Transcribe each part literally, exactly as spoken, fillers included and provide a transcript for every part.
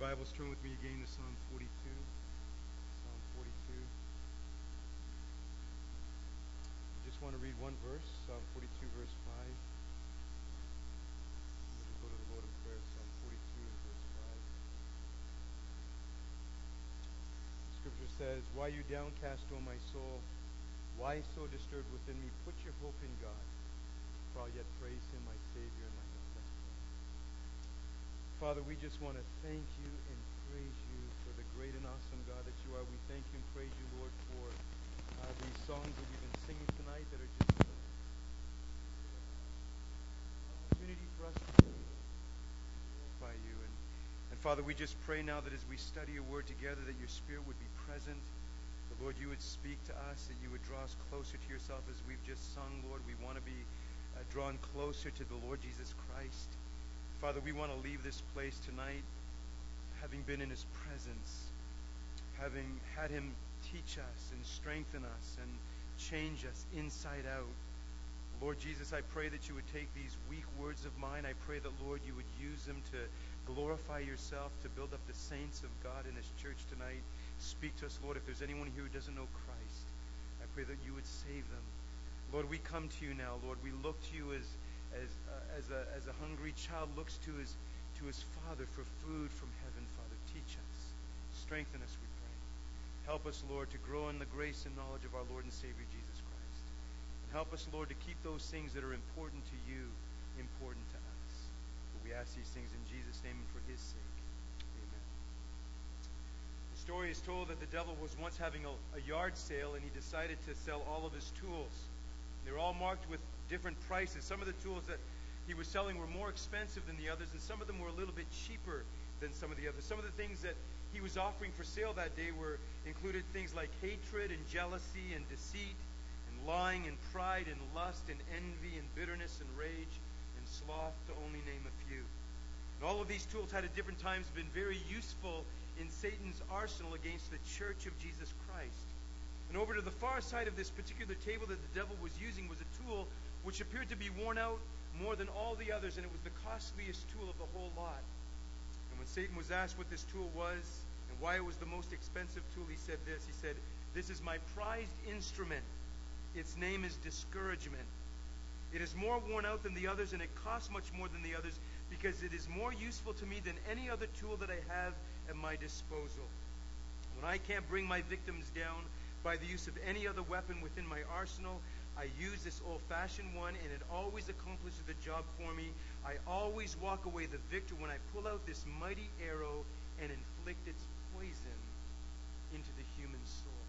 Bibles, turn with me again to Psalm forty-two. Psalm forty-two. I just want to read one verse, Psalm forty-two, verse five. We'll go to the Lord in prayer, Psalm forty-two and verse five. The scripture says, "Why are you downcast, O my soul? Why so disturbed within me? Put your hope in God, for I'll yet praise him, my Savior and my God." Let's pray. Father, we just want to thank you and praise you for the great and awesome God that you are. We thank you and praise you, Lord, for uh, these songs that we've been singing tonight that are just an opportunity for us to glorify you. And, and Father, we just pray now that as we study your word together, that your Spirit would be present. That, Lord, you would speak to us, that you would draw us closer to yourself as we've just sung, Lord. We want to be uh, drawn closer to the Lord Jesus Christ. Father, we want to leave this place tonight having been in his presence, having had him teach us and strengthen us and change us inside out. Lord Jesus, I pray that you would take these weak words of mine. I pray that, Lord, you would use them to glorify yourself, to build up the saints of God in this church tonight. Speak to us, Lord. If there's anyone here who doesn't know Christ, I pray that you would save them. Lord, we come to you now, Lord. We look to you as as uh, as a as a hungry child looks to his to his father for food from heaven. Father, teach us, strengthen us, we pray. Help us, Lord, to grow in the grace and knowledge of our Lord and Savior Jesus Christ. And help us, Lord, to keep those things that are important to you important to us. For we ask these things in Jesus' name and for his sake. Amen. The story is told that the devil was once having a, a yard sale, and he decided to sell all of his tools. They were all marked with different prices. Some of the tools that he was selling were more expensive than the others, and some of them were a little bit cheaper than some of the others. Some of the things that he was offering for sale that day were included things like hatred and jealousy and deceit and lying and pride and lust and envy and bitterness and rage and sloth, to only name a few. And all of these tools had at different times been very useful in Satan's arsenal against the church of Jesus Christ. And over to the far side of this particular table that the devil was using was a tool which appeared to be worn out more than all the others, and it was the costliest tool of the whole lot. And when Satan was asked what this tool was and why it was the most expensive tool, he said this. He said, "This is my prized instrument. Its name is discouragement. It is more worn out than the others, and it costs much more than the others because it is more useful to me than any other tool that I have at my disposal. When I can't bring my victims down by the use of any other weapon within my arsenal, I use this old-fashioned one, and it always accomplishes the job for me. I always walk away the victor when I pull out this mighty arrow and inflict its poison into the human soul."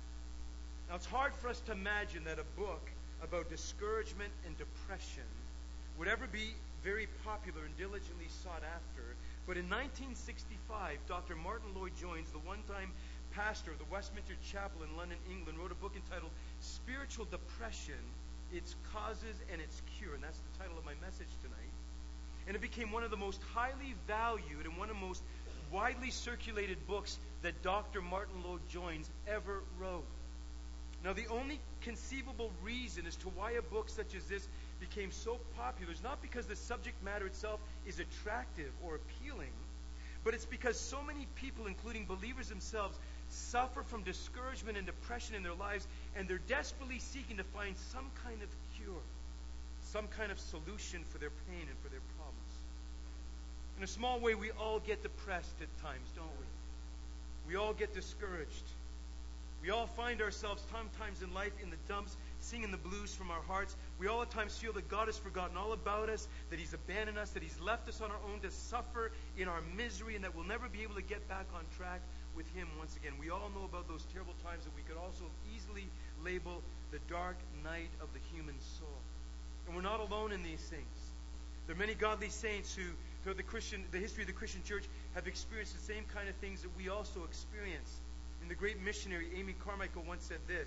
Now, it's hard for us to imagine that a book about discouragement and depression would ever be very popular and diligently sought after. But in nineteen sixty-five, Doctor Martin Lloyd-Jones, the one-time pastor of the Westminster Chapel in London, England, wrote a book entitled Spiritual Depression, Its Causes and Its Cure. And that's the title of my message tonight. And it became one of the most highly valued and one of the most widely circulated books that Doctor Martin Lloyd-Jones ever wrote. Now, the only conceivable reason as to why a book such as this became so popular is not because the subject matter itself is attractive or appealing, but it's because so many people, including believers themselves, suffer from discouragement and depression in their lives, and they're desperately seeking to find some kind of cure, some kind of solution for their pain and for their problems. In a small way, we all get depressed at times, don't we? We all get discouraged. We all find ourselves sometimes in life in the dumps, singing the blues from our hearts. We all at times feel that God has forgotten all about us, that He's abandoned us, that He's left us on our own to suffer in our misery, and that we'll never be able to get back on track with Him once again. We all know about those terrible times that we could also easily label the dark night of the human soul. And we're not alone in these things. There are many godly saints who, throughout the Christian, the history of the Christian church, have experienced the same kind of things that we also experience. And the great missionary Amy Carmichael once said this: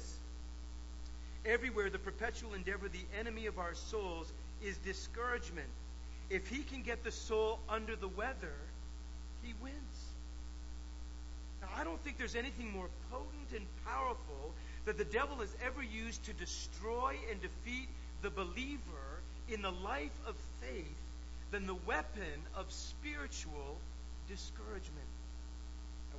"Everywhere the perpetual endeavor of the enemy of our souls is discouragement. If he can get the soul under the weather, he wins." Now, I don't think there's anything more potent and powerful that the devil has ever used to destroy and defeat the believer in the life of faith than the weapon of spiritual discouragement.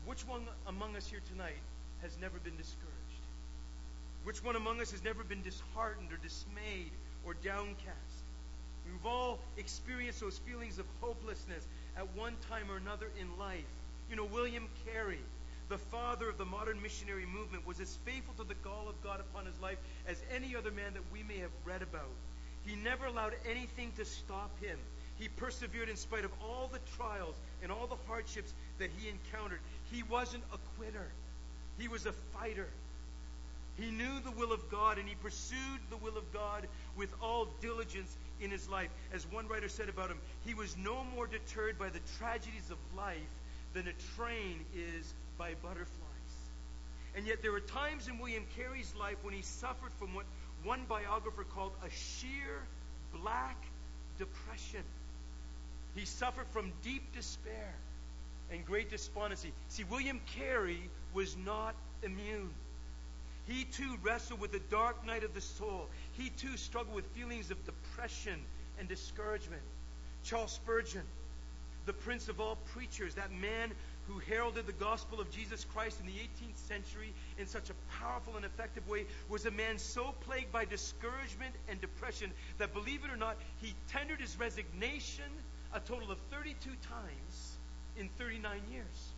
Which one among us here tonight has never been discouraged? Which one among us has never been disheartened or dismayed or downcast? We've all experienced those feelings of hopelessness at one time or another in life. You know, William Carey, the father of the modern missionary movement, was as faithful to the call of God upon his life as any other man that we may have read about. He never allowed anything to stop him. He persevered in spite of all the trials and all the hardships that he encountered. He wasn't a quitter. He was a fighter. He knew the will of God, and he pursued the will of God with all diligence in his life. As one writer said about him, he was no more deterred by the tragedies of life than a train is by butterflies. And yet there were times in William Carey's life when he suffered from what one biographer called a sheer black depression. He suffered from deep despair and great despondency. See, William Carey was not immune. He too wrestled with the dark night of the soul. He too struggled with feelings of depression and discouragement. Charles Spurgeon, the prince of all preachers, that man who heralded the gospel of Jesus Christ in the eighteenth century in such a powerful and effective way, was a man so plagued by discouragement and depression that, believe it or not, he tendered his resignation a total of thirty-two times in thirty-nine years.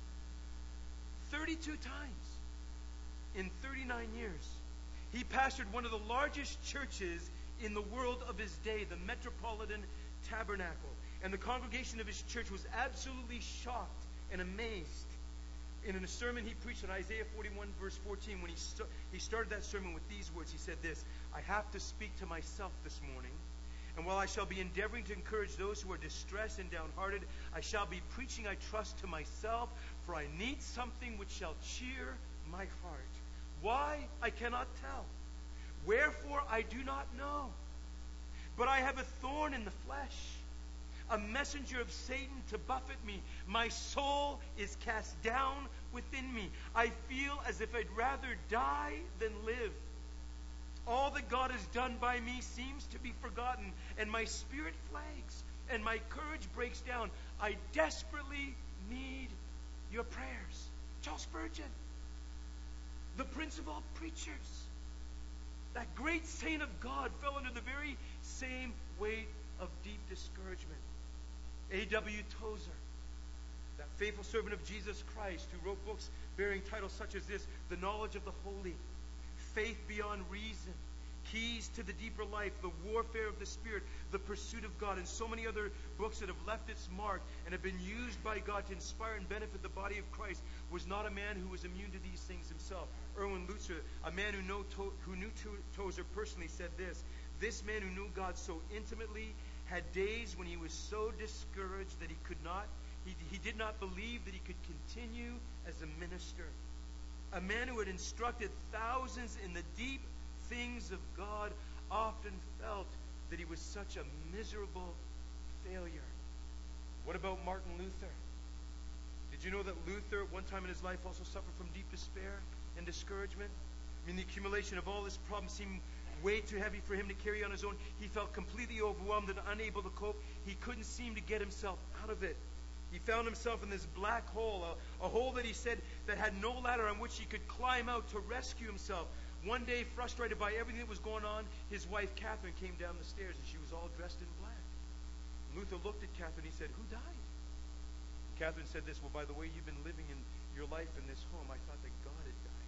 thirty-two times in thirty-nine years. He pastored one of the largest churches in the world of his day, the Metropolitan Tabernacle. And the congregation of his church was absolutely shocked and amazed. In a sermon he preached in Isaiah forty-one, verse fourteen, when he, st- he started that sermon with these words, he said this: "I have to speak to myself this morning. And while I shall be endeavoring to encourage those who are distressed and downhearted, I shall be preaching, I trust, to myself, for I need something which shall cheer my heart. Why? I cannot tell. Wherefore? I do not know. But I have a thorn in the flesh, a messenger of Satan to buffet me. My soul is cast down within me. I feel as if I'd rather die than live. All that God has done by me seems to be forgotten, and my spirit flags, and my courage breaks down. I desperately need your prayers." Charles Spurgeon, the prince of all preachers, that great saint of God, fell under the very same weight of deep discouragement. A W Tozer, that faithful servant of Jesus Christ, who wrote books bearing titles such as this: The Knowledge of the Holy, Faith Beyond Reason, Keys to the Deeper Life, The Warfare of the Spirit, The Pursuit of God, and so many other books that have left its mark and have been used by God to inspire and benefit the body of Christ, was not a man who was immune to these things himself. Erwin Lutzer, a man who, know to- who knew to- Tozer personally, said this: "This man who knew God so intimately had days when he was so discouraged that he could not, he, he did not believe that he could continue as a minister. A man who had instructed thousands in the deep things of God often felt that he was such a miserable failure." What about Martin Luther? Did you know that Luther at one time in his life also suffered from deep despair and discouragement? I mean, the accumulation of all his problems seemed way too heavy for him to carry on his own. He felt completely overwhelmed and unable to cope. He couldn't seem to get himself out of it. He found himself in this black hole, a, a hole that he said that had no ladder on which he could climb out to rescue himself. One day, frustrated by everything that was going on, his wife Catherine came down the stairs, and she was all dressed in black. Luther looked at Catherine and he said, "Who died?" And Catherine said this: "Well, by the way you've been living in your life in this home, I thought that God had died."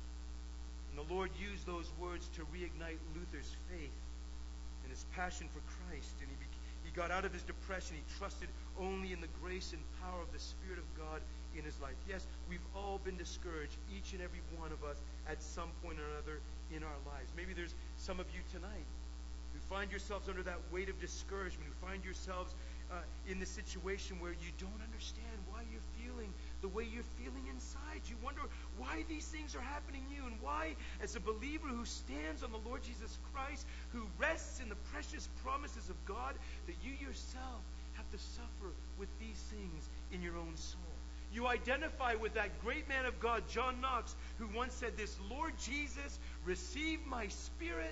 And the Lord used those words to reignite Luther's faith and his passion for Christ, and he became He got out of his depression. He trusted only in the grace and power of the Spirit of God in his life. Yes, we've all been discouraged, each and every one of us, at some point or another in our lives. Maybe there's some of you tonight who find yourselves under that weight of discouragement, who find yourselves uh, in the situation where you don't understand why you're feeling the way you're feeling inside. You wonder why these things are happening to you, and why, as a believer who stands on the Lord Jesus Christ, who rests in the precious promises of God, that you yourself have to suffer with these things in your own soul. You identify with that great man of God, John Knox, who once said this: "Lord Jesus, receive my spirit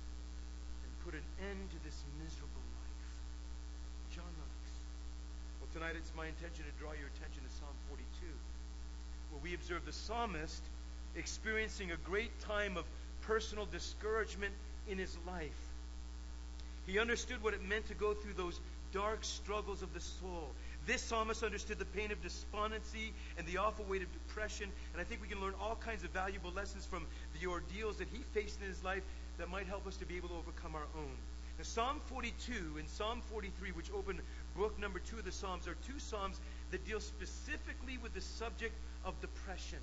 and put an end to this miserable life." John Knox. Well, tonight it's my intention to draw your attention to Psalm forty-two. where we observe the psalmist experiencing a great time of personal discouragement in his life. He understood what it meant to go through those dark struggles of the soul. This psalmist understood the pain of despondency and the awful weight of depression, and I think we can learn all kinds of valuable lessons from the ordeals that he faced in his life that might help us to be able to overcome our own. Now, Psalm forty-two and Psalm forty-three, which open book number two of the Psalms, are two Psalms that deal specifically with the subject of depression.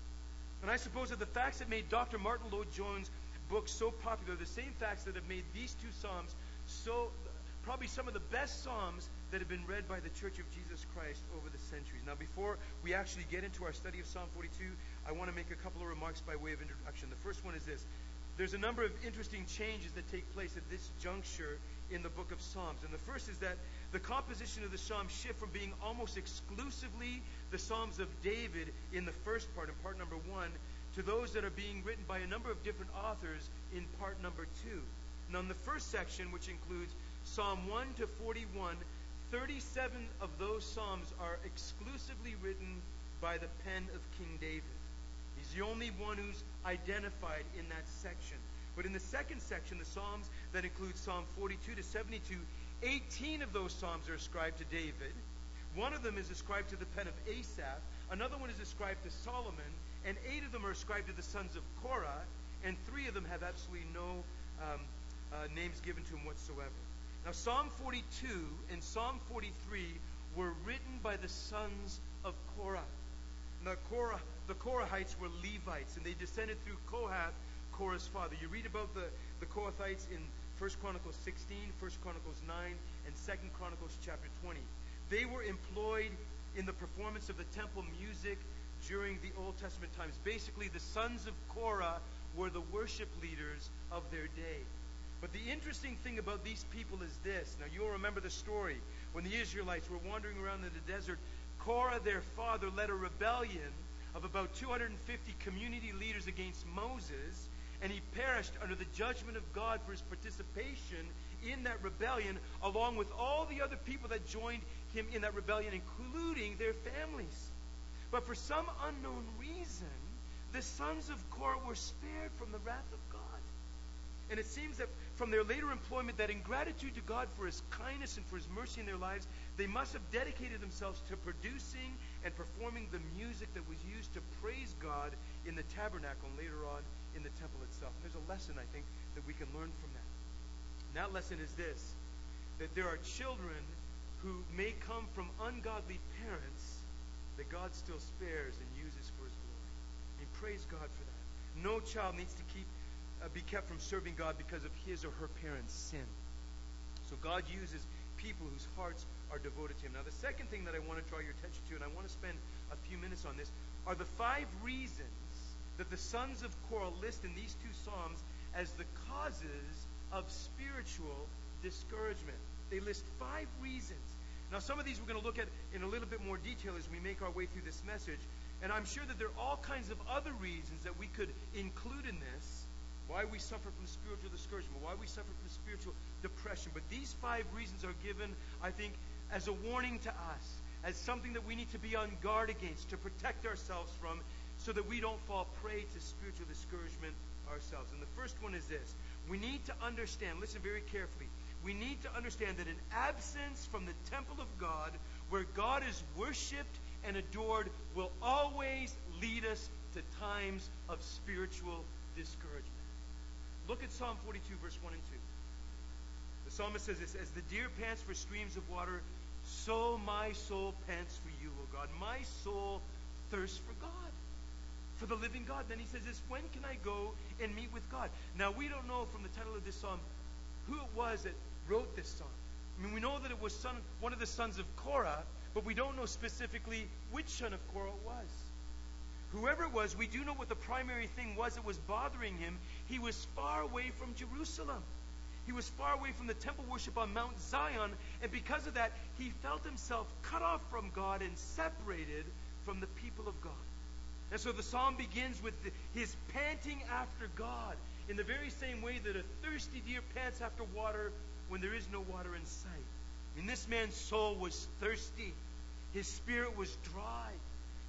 And I suppose that the facts that made Doctor Martin Lloyd-Jones' book so popular are the same facts that have made these two Psalms so, probably some of the best Psalms that have been read by the Church of Jesus Christ over the centuries. Now, before we actually get into our study of Psalm forty-two, I want to make a couple of remarks by way of introduction. The first one is this. There's a number of interesting changes that take place at this juncture in the book of Psalms. And the first is that the composition of the Psalms shift from being almost exclusively the Psalms of David in the first part, in part number one, to those that are being written by a number of different authors in part number two. Now, in the first section, which includes Psalm one to forty-one, thirty-seven of those Psalms are exclusively written by the pen of King David. He's the only one who's identified in that section. But in the second section, the Psalms that include Psalm forty-two to seventy-two, eighteen of those Psalms are ascribed to David. One of them is ascribed to the pen of Asaph. Another one is ascribed to Solomon. And eight of them are ascribed to the sons of Korah. And three of them have absolutely no um, uh, names given to him whatsoever. Now, Psalm forty-two and Psalm forty-three were written by the sons of Korah. Now, Korah, the Korahites were Levites, and they descended through Kohath, Korah's father. You read about the, the Kohathites in First Chronicles sixteen, First Chronicles nine, and Second Chronicles chapter twenty. They were employed in the performance of the temple music during the Old Testament times. Basically, the sons of Korah were the worship leaders of their day. But the interesting thing about these people is this. Now, you'll remember the story. When the Israelites were wandering around in the desert, Korah, their father, led a rebellion of about two hundred fifty community leaders against Moses, and he perished under the judgment of God for his participation in that rebellion, along with all the other people that joined him in that rebellion, including their families. But for some unknown reason, the sons of Korah were spared from the wrath of God. And it seems that from their later employment, that in gratitude to God for his kindness and for his mercy in their lives, they must have dedicated themselves to producing and performing the music that was used to praise God in the tabernacle and later on in the temple itself. And there's a lesson, I think, that we can learn from that. And that lesson is this, that there are children who may come from ungodly parents that God still spares and uses for his glory. I mean, praise God for that. No child needs to keep uh, be kept from serving God because of his or her parents' sin. So God uses people whose hearts are devoted to him. Now, the second thing that I want to draw your attention to, and I want to spend a few minutes on this, are the five reasons that the sons of Korah list in these two Psalms as the causes of spiritual discouragement. They list five reasons. Now, some of these we're going to look at in a little bit more detail as we make our way through this message. And I'm sure that there are all kinds of other reasons that we could include in this, why we suffer from spiritual discouragement, why we suffer from spiritual depression. But these five reasons are given, I think, as a warning to us, as something that we need to be on guard against, to protect ourselves from, so that we don't fall prey to spiritual discouragement ourselves. And the first one is this. We need to understand, listen very carefully, we need to understand that an absence from the temple of God, where God is worshipped and adored, will always lead us to times of spiritual discouragement. Look at Psalm forty-two, verse one and two. The psalmist says this, as the deer pants for streams of water, so my soul pants for you, O God. My soul thirsts for God, for the living God. Then he says this, when can I go and meet with God? Now, we don't know from the title of this psalm who it was that wrote this psalm. I mean, we know that it was son, one of the sons of Korah, but we don't know specifically which son of Korah it was. Whoever it was, we do know what the primary thing was that was bothering him. He was far away from Jerusalem. He was far away from the temple worship on Mount Zion, and because of that, he felt himself cut off from God and separated from the people of God. And so the psalm begins with the, his panting after God, in the very same way that a thirsty deer pants after water when there is no water in sight. I mean, this man's soul was thirsty. His spirit was dry.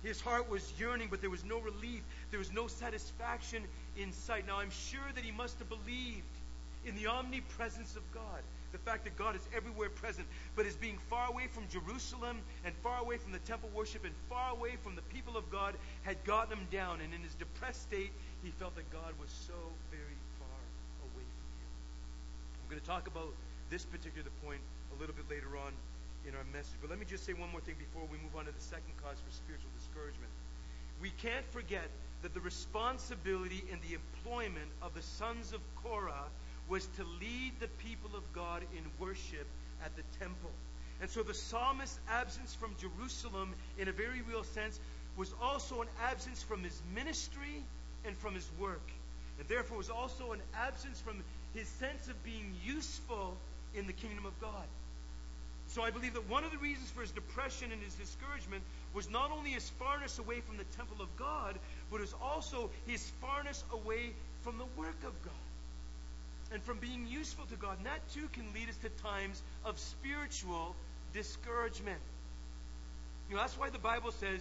His heart was yearning, but there was no relief. There was no satisfaction in sight. Now, I'm sure that he must have believed in the omnipresence of God. The fact that God is everywhere present, but as being far away from Jerusalem and far away from the temple worship and far away from the people of God had gotten him down. And in his depressed state, he felt that God was so very far away from him. I'm going to talk about this particular point a little bit later on in our message. But let me just say one more thing before we move on to the second cause for spiritual discouragement. We can't forget that the responsibility and the employment of the sons of Korah was to lead the people of God in worship at the temple. And so the psalmist's absence from Jerusalem, in a very real sense, was also an absence from his ministry and from his work. And therefore was also an absence from his sense of being useful in the kingdom of God. So I believe that one of the reasons for his depression and his discouragement was not only his farness away from the temple of God, but it was also his farness away from the work of God and from being useful to God. And that too can lead us to times of spiritual discouragement. You know, that's why the Bible says,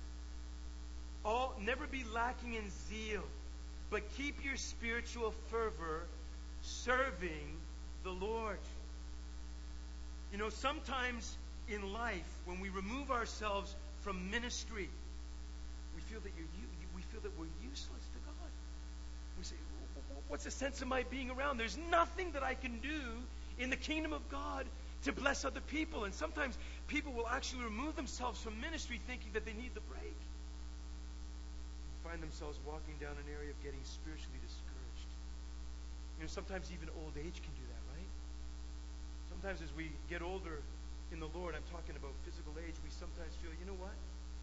all never be lacking in zeal, but keep your spiritual fervor serving the Lord. You know, sometimes in life, when we remove ourselves from ministry, we feel that you're, you, we feel that we're useless to God. We say, what's the sense of my being around? There's nothing that I can do in the kingdom of God to bless other people. And sometimes people will actually remove themselves from ministry thinking that they need the break. And find themselves walking down an area of getting spiritually discouraged. You know, sometimes even old age can do that, right? Sometimes as we get older in the Lord, I'm talking about physical age, we sometimes feel, you know what?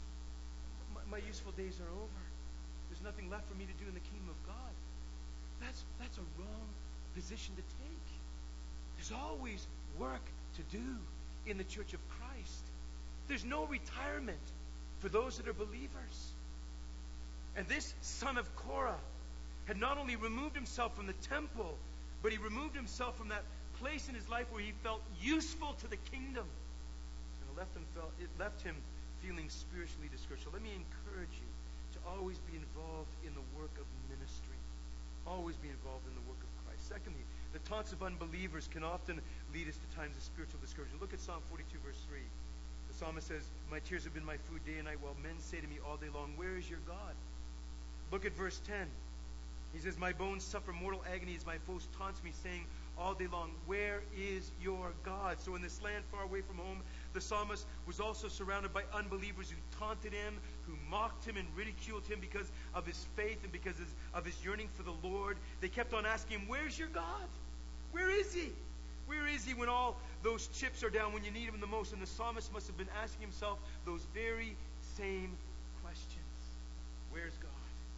My, my useful days are over. There's nothing left for me to do in the kingdom of God. That's, that's a wrong position to take. There's always work to do in the church of Christ. There's no retirement for those that are believers. And this son of Korah had not only removed himself from the temple, but he removed himself from that place in his life where he felt useful to the kingdom. And it left him, felt, it left him feeling spiritually discouraged. So let me encourage you to always be involved in the work of ministry. Always be involved in the work of Christ. Secondly, the taunts of unbelievers can often lead us to times of spiritual discouragement. Look at Psalm forty-two, verse three. The psalmist says, my tears have been my food day and night, while men say to me all day long, where is your God? Look at verse ten. He says, my bones suffer mortal agony as my foes taunts me, saying all day long, where is your God? So in this land far away from home, the psalmist was also surrounded by unbelievers who taunted him, who mocked him and ridiculed him because of his faith and because of his yearning for the Lord. They kept on asking him, where's your God? Where is he? Where is he when all those chips are down, when you need him the most? And the psalmist must have been asking himself those very same questions. Where's God?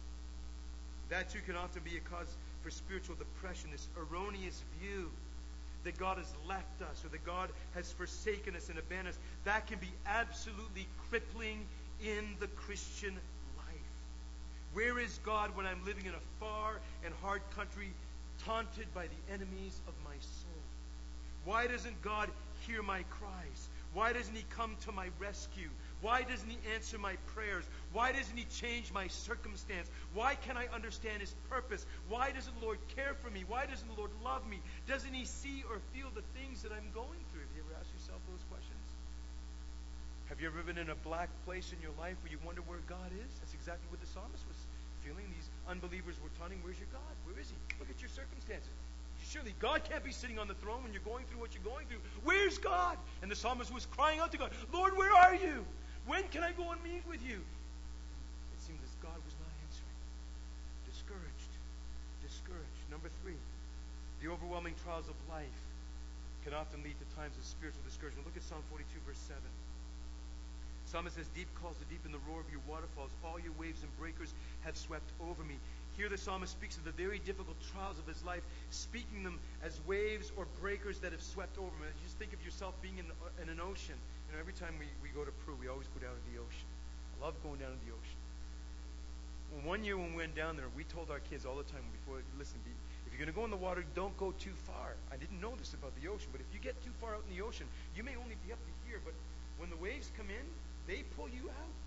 That too can often be a cause for spiritual depression, this erroneous view that God has left us or that God has forsaken us and abandoned us. That can be absolutely crippling in the Christian life. Where is God when I'm living in a far and hard country, taunted by the enemies of my soul? Why doesn't God hear my cries? Why doesn't he come to my rescue? Why doesn't he answer my prayers? Why doesn't he change my circumstance? Why can't I understand his purpose? Why doesn't the Lord care for me? Why doesn't the Lord love me? Doesn't he see or feel the things that I'm going through? Have you ever asked yourself those questions? Have you ever been in a black place in your life where you wonder where God is? That's exactly what the psalmist was feeling. These unbelievers were taunting, where's your God? Where is he? Look at your circumstances. Surely God can't be sitting on the throne when you're going through what you're going through. Where's God? And the psalmist was crying out to God, Lord, where are you? When can I go and meet with you? It seemed as God was not answering. Discouraged. Discouraged. Number three, the overwhelming trials of life can often lead to times of spiritual discouragement. Look at Psalm forty-two, verse seven. Psalmist says, deep calls to deep in the roar of your waterfalls. All your waves and breakers have swept over me. Here the psalmist speaks of the very difficult trials of his life, speaking them as waves or breakers that have swept over him. Just think of yourself being in, in an ocean. You know, every time we, we go to Peru, we always go down to the ocean. I love going down to the ocean. Well, one year when we went down there, we told our kids all the time before, listen, be, if you're going to go in the water, don't go too far. I didn't know this about the ocean, but if you get too far out in the ocean, you may only be up to here, but when the waves come in, they pull you out. And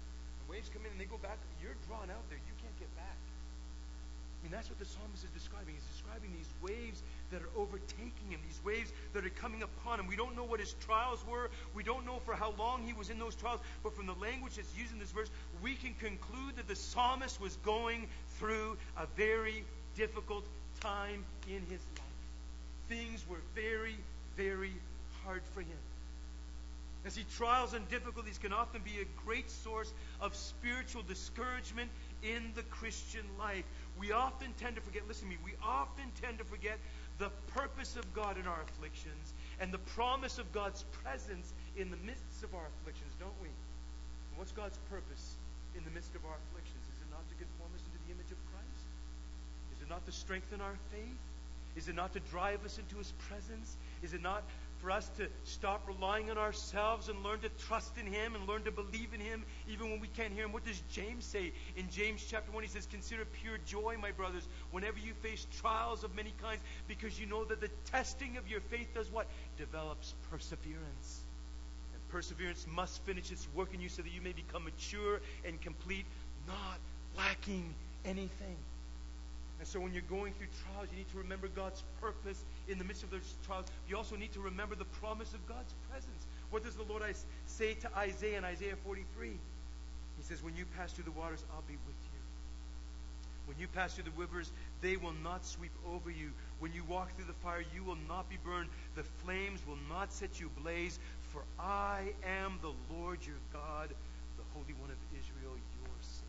the waves come in and they go back, you're drawn out there. You can't get back. I mean, that's what the psalmist is describing. He's describing these waves that are overtaking him, these waves that are coming upon him. We don't know what his trials were. We don't know for how long he was in those trials. But from the language that's used in this verse, we can conclude that the psalmist was going through a very difficult time in his life. Things were very, very hard for him. And see, trials and difficulties can often be a great source of spiritual discouragement in the Christian life. We often tend to forget, listen to me, we often tend to forget the purpose of God in our afflictions and the promise of God's presence in the midst of our afflictions, don't we? And what's God's purpose in the midst of our afflictions? Is it not to conform us into the image of Christ? Is it not to strengthen our faith? Is it not to drive us into His presence? Is it not for us to stop relying on ourselves and learn to trust in Him and learn to believe in Him even when we can't hear Him? What does James say? In James chapter one, he says, "Consider pure joy, my brothers, whenever you face trials of many kinds, because you know that the testing of your faith does what? Develops perseverance. And perseverance must finish its work in you so that you may become mature and complete, not lacking anything." And so when you're going through trials, you need to remember God's purpose in the midst of those trials. You also need to remember the promise of God's presence. What does the Lord say to Isaiah in Isaiah forty-three? He says, "When you pass through the waters, I'll be with you. When you pass through the rivers, they will not sweep over you. When you walk through the fire, you will not be burned. The flames will not set you ablaze. For I am the Lord your God, the Holy One of Israel, your Savior."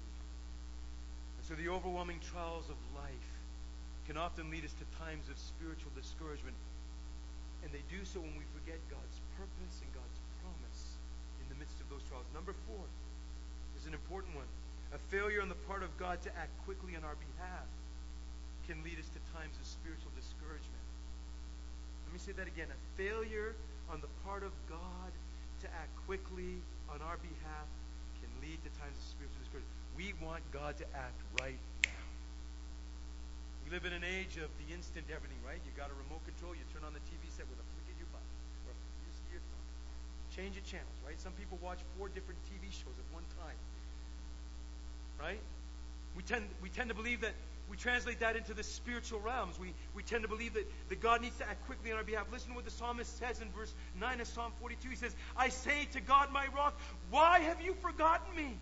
So the overwhelming trials of life can often lead us to times of spiritual discouragement. And they do so when we forget God's purpose and God's promise in the midst of those trials. Number four is an important one. A failure on the part of God to act quickly on our behalf can lead us to times of spiritual discouragement. Let me say that again. A failure on the part of God to act quickly on our behalf can lead to times of spiritual discouragement. We want God to act right now. We live in an age of the instant everything, right? You got a remote control, you turn on the T V set with a flick of your button, or use your thumb. Change the channels, right? Some people watch four different T V shows at one time, right? We tend we tend to believe that we translate that into the spiritual realms. We we tend to believe that, that God needs to act quickly on our behalf. Listen to what the psalmist says in verse nine of Psalm forty-two. He says, "I say to God, my rock, why have you forgotten me?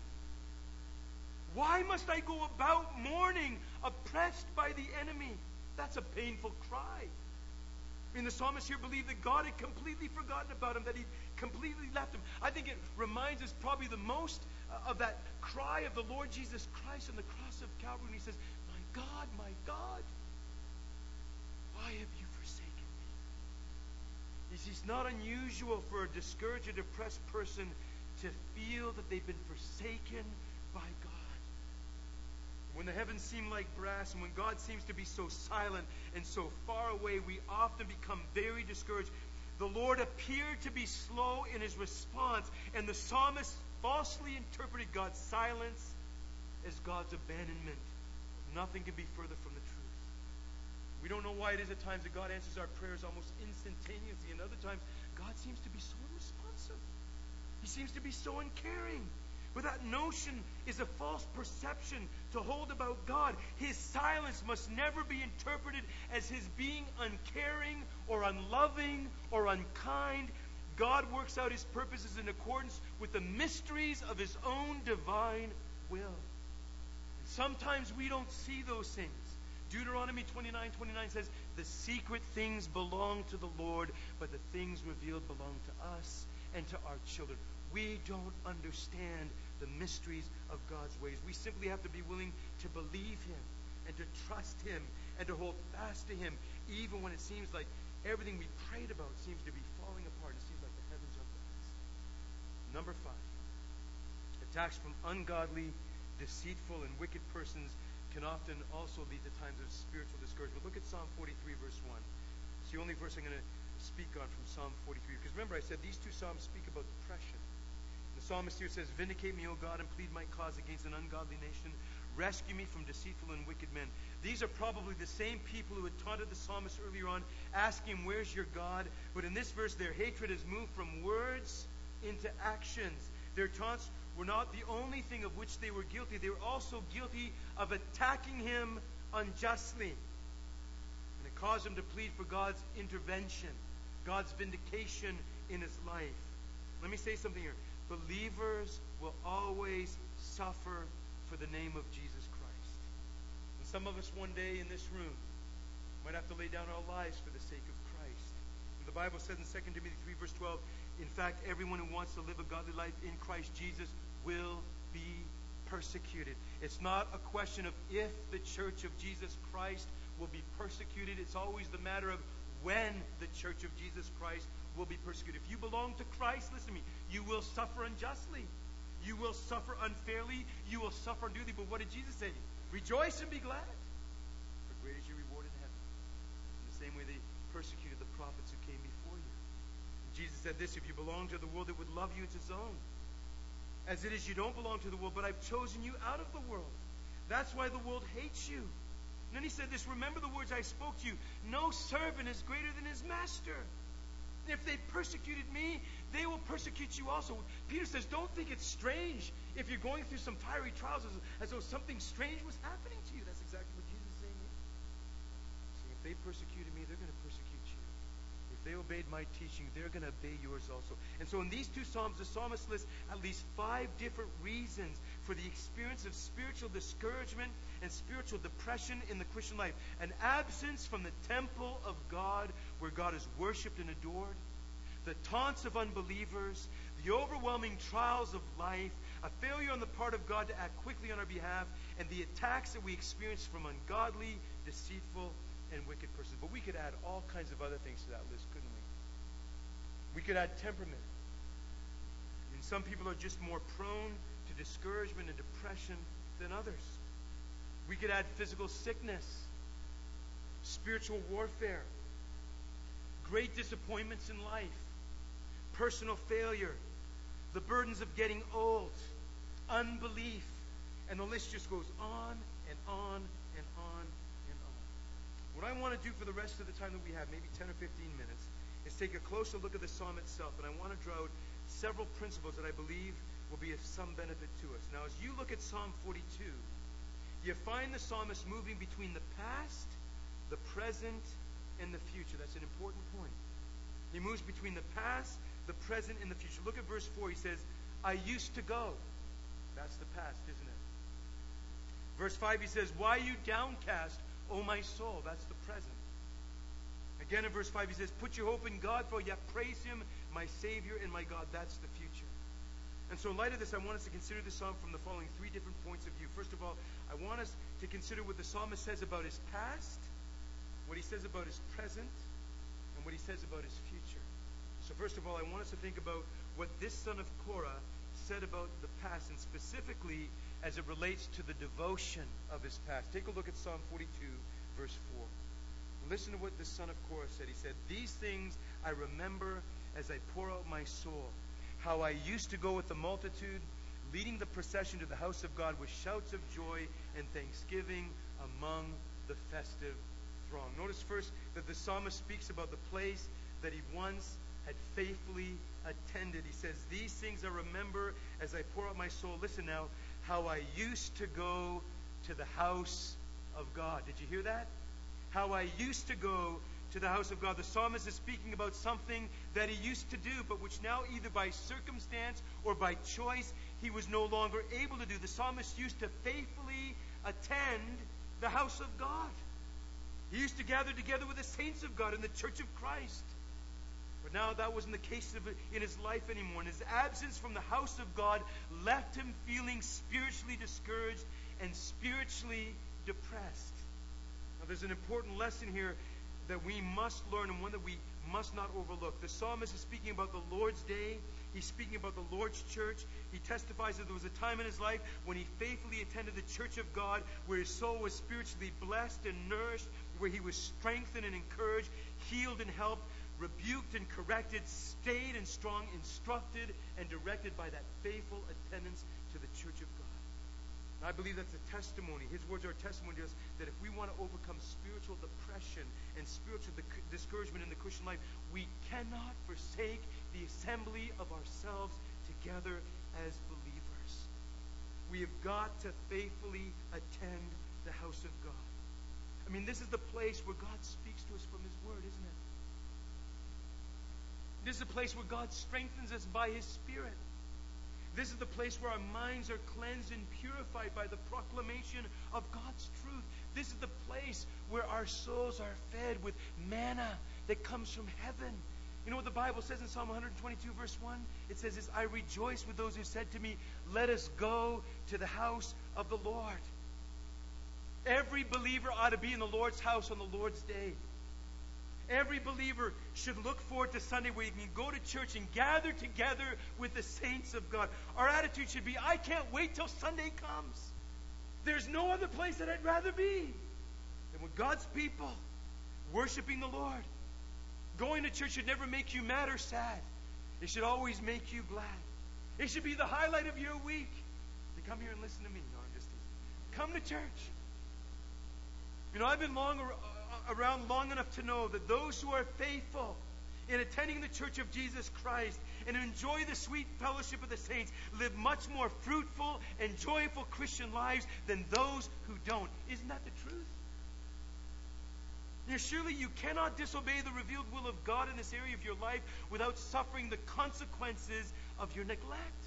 Why must I go about mourning, oppressed by the enemy?" That's a painful cry. I mean, the psalmist here believed that God had completely forgotten about him, that He'd completely left him. I think it reminds us probably the most uh, of that cry of the Lord Jesus Christ on the cross of Calvary when He says, "My God, my God, why have you forsaken me?" You see, it's not unusual for a discouraged or depressed person to feel that they've been forsaken by God. When the heavens seem like brass and when God seems to be so silent and so far away, we often become very discouraged. The Lord appeared to be slow in His response, and the psalmist falsely interpreted God's silence as God's abandonment. Nothing can be further from the truth. We don't know why it is at times that God answers our prayers almost instantaneously, and other times God seems to be so unresponsive. He seems to be so uncaring. But that notion is a false perception to hold about God. His silence must never be interpreted as His being uncaring or unloving or unkind. God works out His purposes in accordance with the mysteries of His own divine will. And sometimes we don't see those things. Deuteronomy twenty-nine twenty-nine says, "The secret things belong to the Lord, but the things revealed belong to us and to our children." We don't understand the mysteries of God's ways. We simply have to be willing to believe Him and to trust Him and to hold fast to Him, even when it seems like everything we prayed about seems to be falling apart. It seems like the heavens are brass. Number five, attacks from ungodly, deceitful, and wicked persons can often also lead to times of spiritual discouragement. Look at Psalm forty-three, verse one. It's the only verse I'm going to speak on from Psalm forty-three. Because remember, I said these two Psalms speak about depression. The psalmist here says, "Vindicate me, O God, and plead my cause against an ungodly nation. Rescue me from deceitful and wicked men." These are probably the same people who had taunted the psalmist earlier on, asking him, "Where's your God?" But in this verse, their hatred has moved from words into actions. Their taunts were not the only thing of which they were guilty. They were also guilty of attacking him unjustly. And it caused him to plead for God's intervention, God's vindication in his life. Let me say something here. Believers will always suffer for the name of Jesus Christ. And some of us one day in this room might have to lay down our lives for the sake of Christ. And the Bible says in Second Timothy three, verse twelve, in fact, everyone who wants to live a godly life in Christ Jesus will be persecuted. It's not a question of if the church of Jesus Christ will be persecuted. It's always the matter of when the church of Jesus Christ will be persecuted. If you belong to Christ, listen to me, you will suffer unjustly. You will suffer unfairly. You will suffer unduly. But what did Jesus say? Rejoice and be glad, for great is your reward in heaven. In the same way they persecuted the prophets who came before you. And Jesus said this, if you belong to the world, it would love you its own. As it is, you don't belong to the world, but I've chosen you out of the world. That's why the world hates you. And then he said this, remember the words I spoke to you. No servant is greater than his master. And if they persecuted me, they will persecute you also. Peter says, don't think it's strange if you're going through some fiery trials as, as though something strange was happening to you. That's exactly what Jesus is saying here. See, if they persecuted me, they're going to persecute you. If they obeyed my teaching, they're going to obey yours also. And so in these two Psalms, the psalmist lists at least five different reasons for the experience of spiritual discouragement and spiritual depression in the Christian life. An absence from the temple of God where God is worshipped and adored, the taunts of unbelievers, the overwhelming trials of life, a failure on the part of God to act quickly on our behalf, and the attacks that we experience from ungodly, deceitful, and wicked persons. But we could add all kinds of other things to that list, couldn't we? We could add temperament. I mean, some people are just more prone to discouragement and depression than others. We could add physical sickness, spiritual warfare, great disappointments in life, personal failure, the burdens of getting old, unbelief, and the list just goes on and on and on and on. What I want to do for the rest of the time that we have, maybe ten or fifteen minutes, is take a closer look at the psalm itself, and I want to draw out several principles that I believe will be of some benefit to us. Now, as you look at Psalm forty-two, you find the psalmist moving between the past, the present, and the future. That's an important point. He moves between the past, the present, and the future. Look at verse four. He says, I used to go. That's the past, isn't it? Verse five, he says, why are you downcast, O my soul? That's the present. Again in verse five, he says, put your hope in God, for yet praise him, my Savior and my God. That's the future. And so in light of this, I want us to consider this psalm from the following three different points of view. First of all, I want us to consider what the psalmist says about his past, what he says about his present, and what he says about his future. So first of all, I want us to think about what this son of Korah said about the past, and specifically as it relates to the devotion of his past. Take a look at Psalm forty-two, verse four. Listen to what the son of Korah said. He said, these things I remember as I pour out my soul, how I used to go with the multitude, leading the procession to the house of God with shouts of joy and thanksgiving among the festive throng. Notice first that the psalmist speaks about the place that he once had faithfully attended. He says, these things I remember as I pour out my soul. Listen now, how I used to go to the house of God. Did you hear that? How I used to go to the house of God. The psalmist is speaking about something that he used to do, but which now either by circumstance or by choice, he was no longer able to do. The psalmist used to faithfully attend the house of God. He used to gather together with the saints of God in the church of Christ. But now that wasn't the case in his life anymore. And his absence from the house of God left him feeling spiritually discouraged and spiritually depressed. Now there's an important lesson here that we must learn, and one that we must not overlook. The psalmist is speaking about the Lord's day. He's speaking about the Lord's church. He testifies that there was a time in his life when he faithfully attended the church of God, where his soul was spiritually blessed and nourished, where he was strengthened and encouraged, healed and helped, rebuked and corrected, stayed and strong, instructed and directed by that faithful attendance to the church of God. And I believe that's a testimony. His words are a testimony to us that if we want to overcome spiritual depression and spiritual di- discouragement in the Christian life, we cannot forsake the assembly of ourselves together as believers. we have got to faithfully attend the house of God. I mean, this is the place where God speaks to us from His Word, isn't it? This is the place where God strengthens us by His Spirit. This is the place where our minds are cleansed and purified by the proclamation of God's truth. This is the place where our souls are fed with manna that comes from heaven. You know what the Bible says in Psalm one twenty-two, verse one? It says this, I rejoice with those who said to me, let us go to the house of the Lord. Every believer ought to be in the Lord's house on the Lord's day. Every believer should look forward to Sunday where you can go to church and gather together with the saints of God. Our attitude should be, I can't wait till Sunday comes. There's no other place that I'd rather be than with God's people, worshiping the Lord. Going to church should never make you mad or sad. It should always make you glad. It should be the highlight of your week. To come here and listen to me. No, I'm just teasing. Come to church. You know, I've been long around long enough to know that those who are faithful in attending the church of Jesus Christ and enjoy the sweet fellowship of the saints live much more fruitful and joyful Christian lives than those who don't. Isn't that the truth? You know, surely you cannot disobey the revealed will of God in this area of your life without suffering the consequences of your neglect.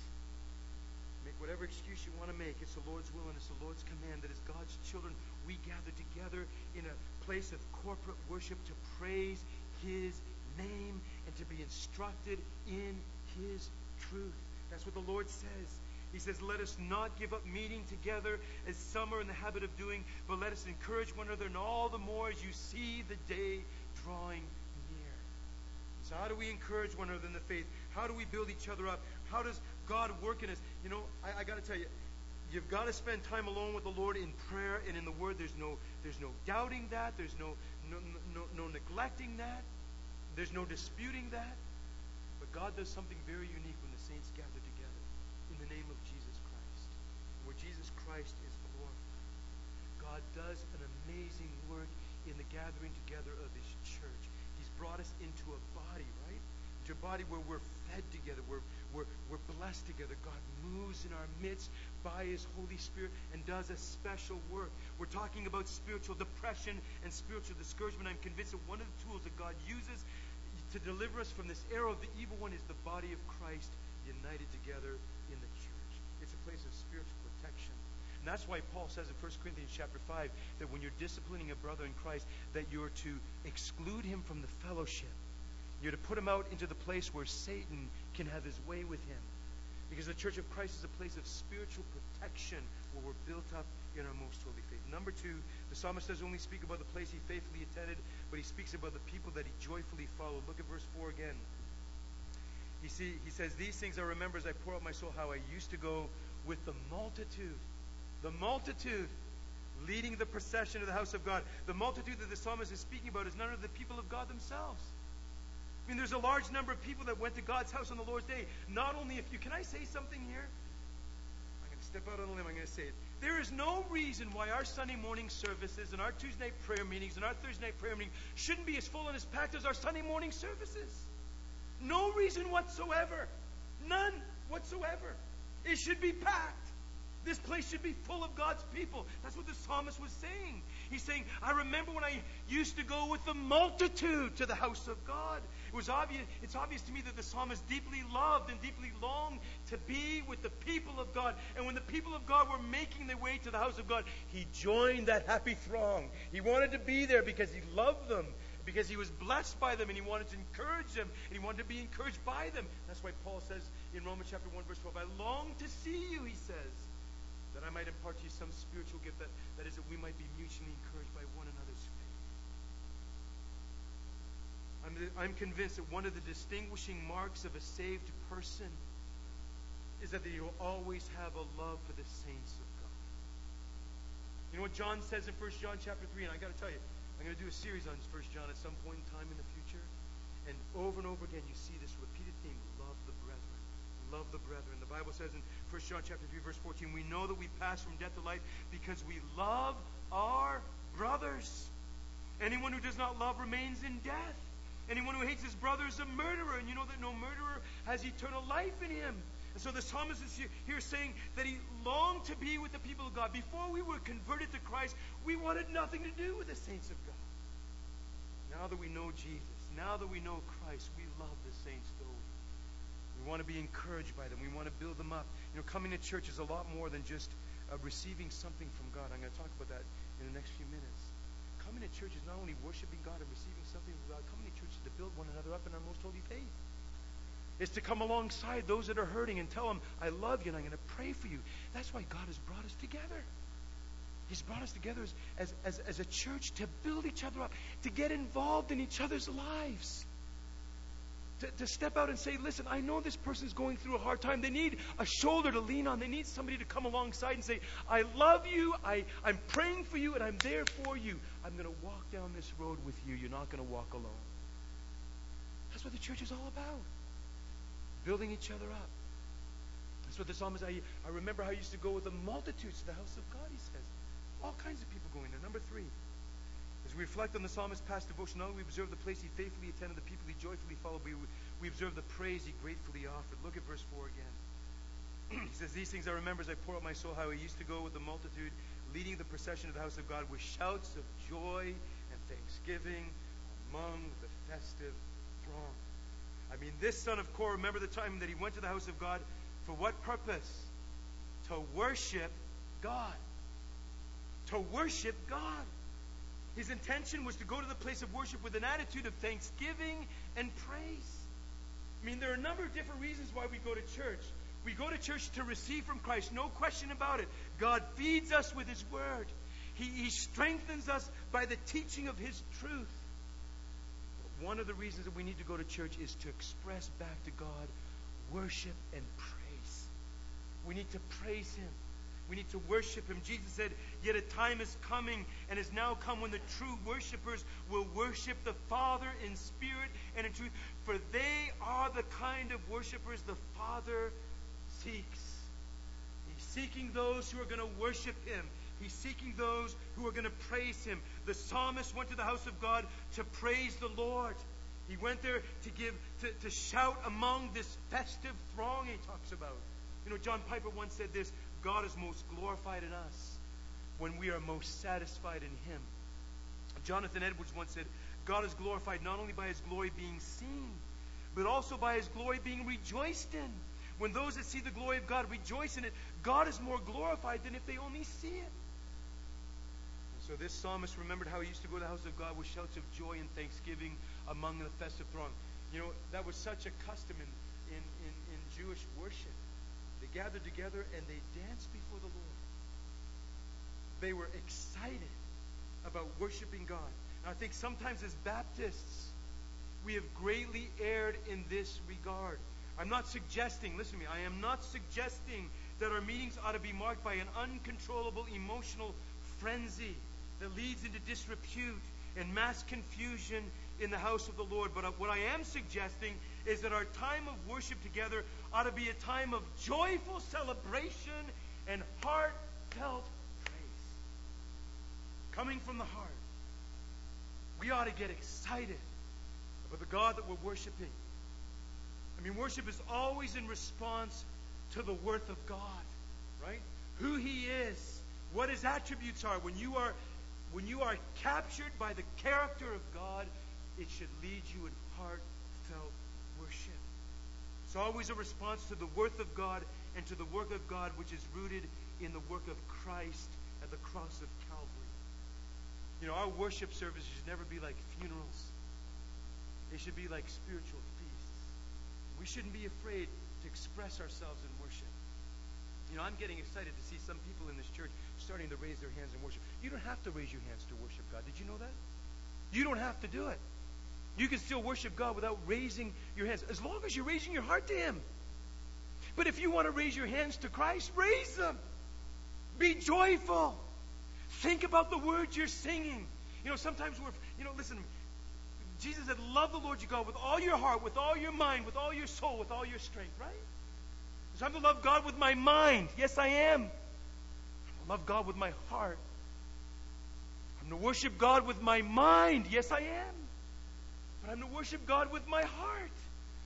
Make whatever excuse you want to make. It's the Lord's will and it's the Lord's command that as God's children we gather together in a place of corporate worship to praise His name and to be instructed in His truth. That's what the Lord says. He says, let us not give up meeting together as some are in the habit of doing, but let us encourage one another, and all the more as you see the day drawing near. So how do we encourage one another in the faith? How do we build each other up? How does God work in us? You know, I, I got to tell you, you've got to spend time alone with the Lord in prayer and in the Word. There's no, there's no doubting that. There's no, no, no, no neglecting that. There's no disputing that. But God does something very unique when the saints gather together in the name of Jesus Christ, where Jesus Christ is glorified. God does an amazing work in the gathering together of His church. He's brought us into a body, right? Into a body where we're fed together, we're, we're, we're blessed together. God moves in our midst by His Holy Spirit and does a special work. We're talking about spiritual depression and spiritual discouragement. I'm convinced that one of the tools that God uses to deliver us from this arrow of the evil one is the body of Christ united together in the church. It's a place of spiritual protection. And that's why Paul says in First Corinthians chapter five that when you're disciplining a brother in Christ, that you're to exclude him from the fellowship. You're to put him out into the place where Satan can have his way with him. Because the church of Christ is a place of spiritual protection where we're built up in our most holy faith. Number two, the psalmist doesn't only speak about the place he faithfully attended, but he speaks about the people that he joyfully followed. Look at verse four again. You see, he says, these things I remember as I pour out my soul, how I used to go with the multitude. The multitude leading the procession to the house of God. The multitude that the psalmist is speaking about is none of the people of God themselves. I mean, there's a large number of people that went to God's house on the Lord's day. Not only if you, can I say something here? I'm going to step out on a limb, I'm going to say it. There is no reason why our Sunday morning services and our Tuesday night prayer meetings and our Thursday night prayer meeting shouldn't be as full and as packed as our Sunday morning services. No reason whatsoever. None whatsoever. It should be packed. This place should be full of God's people. That's what the psalmist was saying. He's saying, I remember when I used to go with the multitude to the house of God. It was obvious, it's obvious to me that the psalmist deeply loved and deeply longed to be with the people of God. And when the people of God were making their way to the house of God, he joined that happy throng. He wanted to be there because he loved them, because he was blessed by them, and he wanted to encourage them, and he wanted to be encouraged by them. That's why Paul says in Romans chapter one, verse twelve, I long to see you, he says, that I might impart to you some spiritual gift, that, that is, that we might be mutually encouraged by one another's faith. I'm, I'm convinced that one of the distinguishing marks of a saved person is that they will always have a love for the saints of God. You know what John says in First John chapter three, and I got to tell you, I'm going to do a series on First John at some point in time in the future, and over and over again you see this repeated theme, love the brethren. Love the brethren. The Bible says in First John chapter three, verse fourteen, we know that we pass from death to life because we love our brothers. Anyone who does not love remains in death. Anyone who hates his brother is a murderer, and you know that no murderer has eternal life in him. And so the psalmist is here saying that he longed to be with the people of God. Before we were converted to Christ, we wanted nothing to do with the saints of God. Now that we know Jesus, now that we know Christ, we love the saints though. We want to be encouraged by them. We want to build them up. You know, coming to church is a lot more than just uh, receiving something from God. I'm going to talk about that in the next few minutes. Coming to church is not only worshiping God and receiving something from God. Coming to church is to build one another up in our most holy faith. It's to come alongside those that are hurting and tell them, I love you and I'm going to pray for you. That's why God has brought us together. He's brought us together as, as, as, as a church to build each other up, to get involved in each other's lives. To, to step out and say, listen, I know this person's going through a hard time. They need a shoulder to lean on. They need somebody to come alongside and say, I love you, I, I'm praying for you, and I'm there for you. I'm going to walk down this road with you. You're not going to walk alone. That's what the church is all about. Building each other up. That's what the psalmist, I, I remember how I used to go with the multitudes to the house of God, he says. All kinds of people going there. Number three. As we reflect on the psalmist's past devotion, not only we observe the place he faithfully attended, the people he joyfully followed, we, we observe the praise he gratefully offered. Look at verse four again. He says, these things I remember as I pour out my soul, how he used to go with the multitude, leading the procession to the house of God with shouts of joy and thanksgiving among the festive throng. I mean, this son of Korah, remember the time that he went to the house of God. For what purpose? To worship God. To worship God. His intention was to go to the place of worship with an attitude of thanksgiving and praise. I mean, there are a number of different reasons why we go to church. We go to church to receive from Christ, no question about it. God feeds us with His Word. He, he strengthens us by the teaching of His truth. But one of the reasons that we need to go to church is to express back to God worship and praise. We need to praise Him. We need to worship Him. Jesus said, yet a time is coming and has now come when the true worshipers will worship the Father in spirit and in truth. For they are the kind of worshipers the Father seeks. He's seeking those who are going to worship Him. He's seeking those who are going to praise Him. The psalmist went to the house of God to praise the Lord. He went there to give, to, to shout among this festive throng he talks about. You know, John Piper once said this, God is most glorified in us when we are most satisfied in Him. Jonathan Edwards once said, God is glorified not only by His glory being seen, but also by His glory being rejoiced in. When those that see the glory of God rejoice in it, God is more glorified than if they only see it. And so this psalmist remembered how he used to go to the house of God with shouts of joy and thanksgiving among the festive throng. You know, that was such a custom in, in, in, in Jewish worship. They gathered together and they danced before the Lord. They were excited about worshiping God. And I think sometimes as Baptists, we have greatly erred in this regard. I'm not suggesting, listen to me, I am not suggesting that our meetings ought to be marked by an uncontrollable emotional frenzy that leads into disrepute and mass confusion in the house of the Lord. But what I am suggesting is that our time of worship together ought to be a time of joyful celebration and heartfelt praise. Coming from the heart. We ought to get excited about the God that we're worshiping. I mean, worship is always in response to the worth of God, right? Who He is, what His attributes are. When you are, when you are captured by the character of God, it should lead you in heartfelt worship. It's always a response to the worth of God and to the work of God, which is rooted in the work of Christ at the cross of Calvary. You know, our worship services should never be like funerals. They should be like spiritual feasts. We shouldn't be afraid to express ourselves in worship. You know, I'm getting excited to see some people in this church starting to raise their hands in worship. You don't have to raise your hands to worship God. Did you know that? You don't have to do it. You can still worship God without raising your hands, as long as you're raising your heart to Him. But if you want to raise your hands to Christ, raise them. Be joyful. Think about the words you're singing. You know, sometimes we're, you know, listen, Jesus said, love the Lord your God with all your heart, with all your mind, with all your soul, with all your strength, right? So I'm to love God with my mind. Yes, I am. I'm to love God with my heart. I'm to worship God with my mind. Yes, I am. But I'm to worship God with my heart.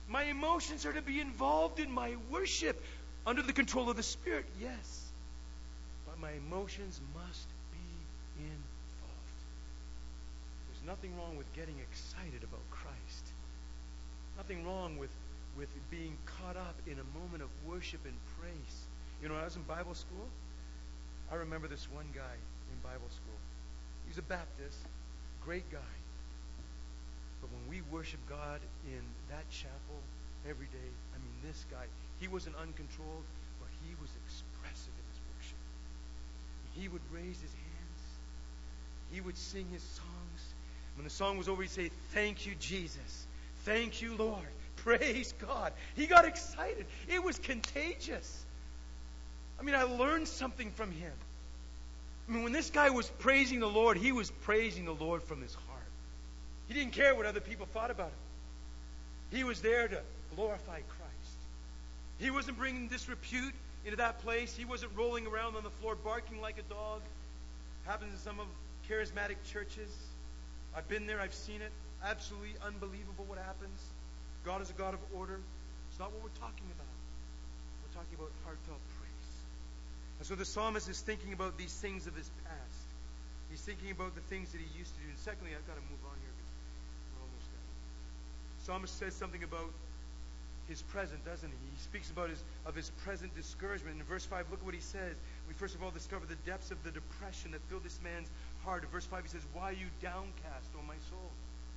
My emotions are to be involved in my worship under the control of the Spirit, yes. But my emotions must be involved. There's nothing wrong with getting excited about Christ. Nothing wrong with, with being caught up in a moment of worship and praise. You know, when I was in Bible school, I remember this one guy in Bible school. He's a Baptist, great guy. But when we worship God in that chapel every day, I mean, this guy, he wasn't uncontrolled, but he was expressive in his worship. He would raise his hands. He would sing his songs. When the song was over, he'd say, "Thank you, Jesus. Thank you, Lord. Praise God." He got excited. It was contagious. I mean, I learned something from him. I mean, when this guy was praising the Lord, he was praising the Lord from his heart. He didn't care what other people thought about him. He was there to glorify Christ. He wasn't bringing disrepute into that place. He wasn't rolling around on the floor barking like a dog. Happens in some of charismatic churches. I've been there. I've seen it. Absolutely unbelievable what happens. God is a God of order. It's not what we're talking about. We're talking about heartfelt praise. And so the psalmist is thinking about these things of his past. He's thinking about the things that he used to do. And secondly, I've got to move on here because we're almost done. The psalmist says something about his present, doesn't he? He speaks about his of his present discouragement. In verse five, look at what he says. We first of all discover the depths of the depression that filled this man's heart. In verse five, he says, "Why are you downcast, O my soul?"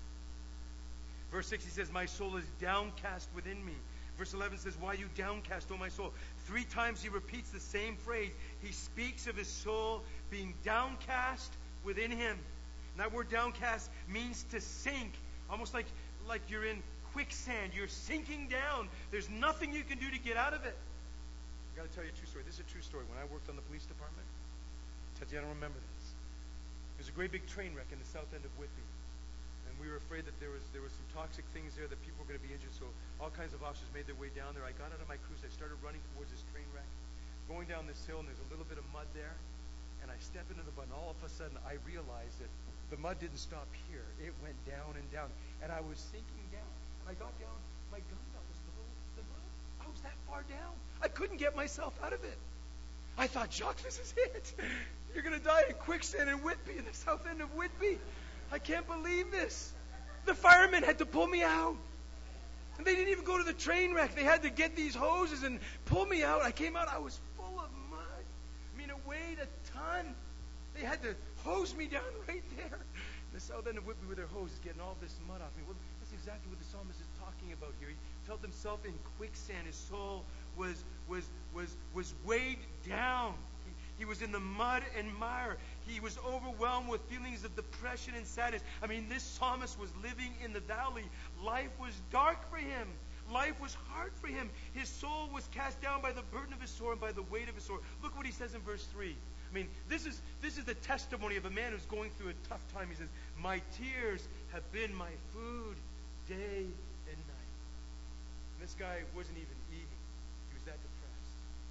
Verse six, he says, "My soul is downcast within me." Verse eleven says, "Why are you downcast, O my soul?" Three times he repeats the same phrase. He speaks of his soul being downcast within him. And that word downcast means to sink. Almost like, like you're in quicksand. You're sinking down. There's nothing you can do to get out of it. I've got to tell you a true story. This is a true story. When I worked on the police department, Tatiana, remember this. There's a great big train wreck in the south end of Whitby. And we were afraid that there was there was some toxic things there, that people were going to be injured. So all kinds of officers made their way down there. I got out of my cruise. I started running towards this train wreck, going down this hill, and there's a little bit of mud there. And I step into the mud, and all of a sudden I realized that the mud didn't stop here. It went down and down. And I was sinking down. And I got down. My gun belt was below the mud. I was that far down. I couldn't get myself out of it. I thought, Jacques, this is it. You're going to die in quicksand in Whitby, in the south end of Whitby. I can't believe this. The firemen had to pull me out. And they didn't even go to the train wreck. They had to get these hoses and pull me out. I came out. I was full of mud. I mean, it weighed a ton. They had to hose me down right there. The south end of Whitby with their hoses, getting all this mud off me. Well, that's exactly what the psalmist is talking about here. He felt himself in quicksand. His soul was was was was weighed down. He was in the mud and mire. He was overwhelmed with feelings of depression and sadness. I mean, this psalmist was living in the valley. Life was dark for him. Life was hard for him. His soul was cast down by the burden of his sorrow and by the weight of his sorrow. Look what he says in verse three. I mean, this is this is the testimony of a man who's going through a tough time. He says, "My tears have been my food day and night." And this guy wasn't even eating. He was that depressed.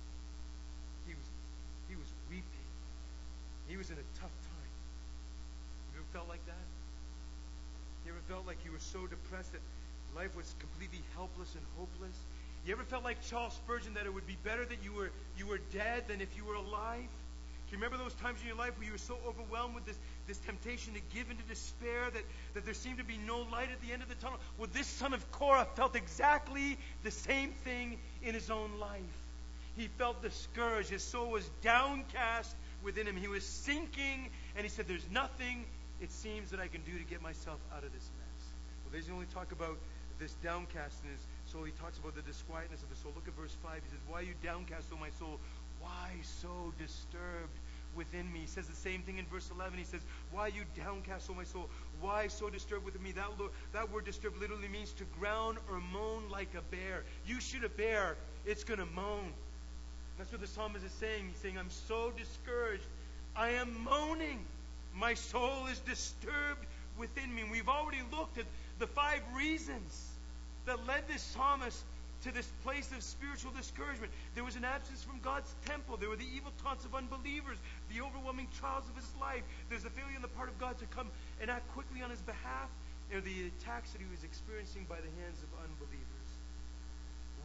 He was he was weeping. He was in a tough time. You ever felt like that? You ever felt like you were so depressed that life was completely helpless and hopeless? You ever felt like Charles Spurgeon, that it would be better that you were you were dead than if you were alive? Do you remember those times in your life where you were so overwhelmed with this, this temptation to give into despair that, that there seemed to be no light at the end of the tunnel? Well, this son of Korah felt exactly the same thing in his own life. He felt discouraged. His soul was downcast within him. He was sinking, and he said, "There's nothing, it seems, that I can do to get myself out of this mess." Well, they only talk about this downcastness. So he talks about the disquietness of the soul. Look at verse five. He says, "Why are you downcast, O my soul? Why so disturbed within me?" He says the same thing in verse eleven. He says, "Why are you downcast, O my soul? Why so disturbed within me?" That, that word disturbed literally means to groan or moan like a bear. You shoot a bear, it's going to moan. That's what the psalmist is saying. He's saying, "I'm so discouraged. I am moaning. My soul is disturbed within me." And we've already looked at the five reasons that led this psalmist to this place of spiritual discouragement. There was an absence from God's temple. There were the evil taunts of unbelievers, the overwhelming trials of his life. There's a failure on the part of God to come and act quickly on his behalf. There are the attacks that he was experiencing by the hands of unbelievers.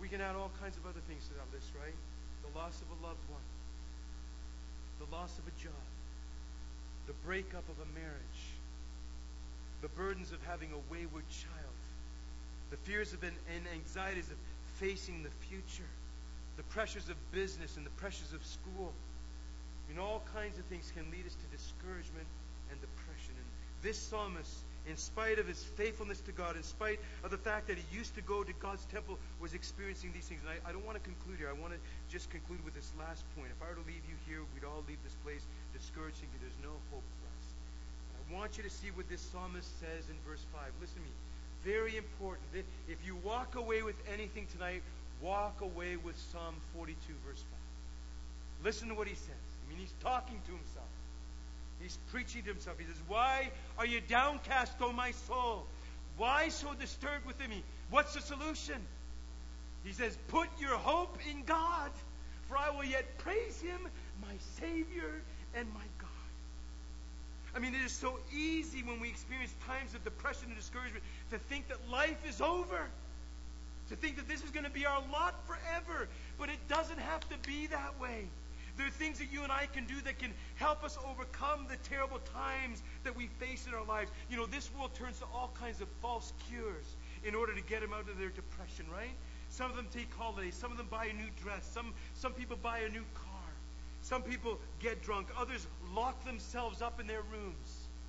We can add all kinds of other things to that list, right? The loss of a loved one, the loss of a job, the breakup of a marriage, the burdens of having a wayward child, the fears of an, and anxieties of facing the future, the pressures of business and the pressures of school. I mean, all kinds of things can lead us to discouragement and depression. And this psalmist, in spite of his faithfulness to God, in spite of the fact that he used to go to God's temple, was experiencing these things. And I, I don't want to conclude here. I want to just conclude with this last point. If I were to leave you here, we'd all leave this place discouraged, thinking there's no hope for us. And I want you to see what this psalmist says in verse five. Listen to me. Very important. If you walk away with anything tonight, walk away with Psalm forty-two, verse five. Listen to what he says. I mean, he's talking to himself. He's preaching to himself. He says, why are you downcast, O my soul? Why so disturbed within me? What's the solution? He says, put your hope in God, for I will yet praise him, my Savior and my God. I mean, it is so easy when we experience times of depression and discouragement to think that life is over, to think that this is going to be our lot forever. But it doesn't have to be that way. There are things that you and I can do that can help us overcome the terrible times that we face in our lives. You know, this world turns to all kinds of false cures in order to get them out of their depression, right? Some of them take holidays. Some of them buy a new dress. Some, some people buy a new car. Some people get drunk. Others lock themselves up in their rooms.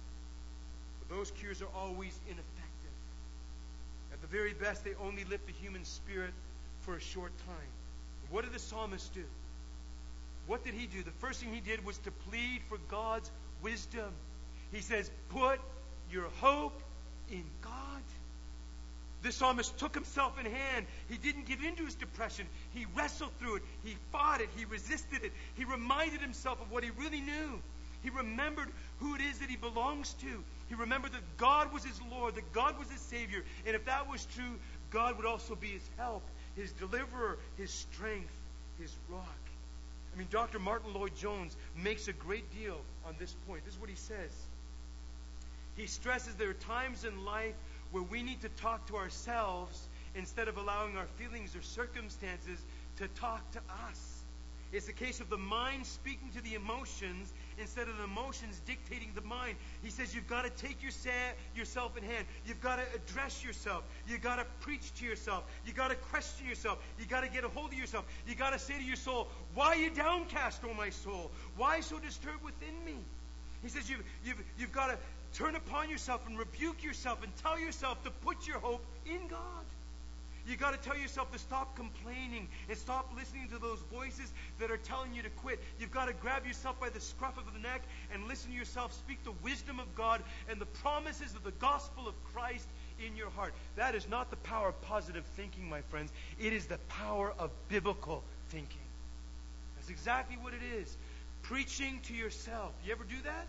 But those cures are always ineffective. At the very best, they only lift the human spirit for a short time. What did the psalmist do? What did he do? The first thing he did was to plead for God's wisdom. He says, put your hope in God. This psalmist took himself in hand. He didn't give in to his depression. He wrestled through it. He fought it. He resisted it. He reminded himself of what he really knew. He remembered who it is that he belongs to. He remembered that God was his Lord, that God was his Savior. And if that was true, God would also be his help, his deliverer, his strength, his rock. I mean, Doctor Martin Lloyd-Jones makes a great deal on this point. This is what he says. He stresses there are times in life where we need to talk to ourselves instead of allowing our feelings or circumstances to talk to us. It's a case of the mind speaking to the emotions instead of the emotions dictating the mind. He says you've got to take your sa- yourself in hand. You've got to address yourself. You've got to preach to yourself. You've got to question yourself. You've got to get a hold of yourself. You've got to say to your soul, why are you downcast, O my soul? Why so disturbed within me? He says you've, you've, you've got to turn upon yourself and rebuke yourself and tell yourself to put your hope in God. You got to tell yourself to stop complaining and stop listening to those voices that are telling you to quit. You've got to grab yourself by the scruff of the neck and listen to yourself speak the wisdom of God and the promises of the gospel of Christ in your heart. That is not the power of positive thinking, my friends. It is the power of biblical thinking. That's exactly what it is. Preaching to yourself. You ever do that?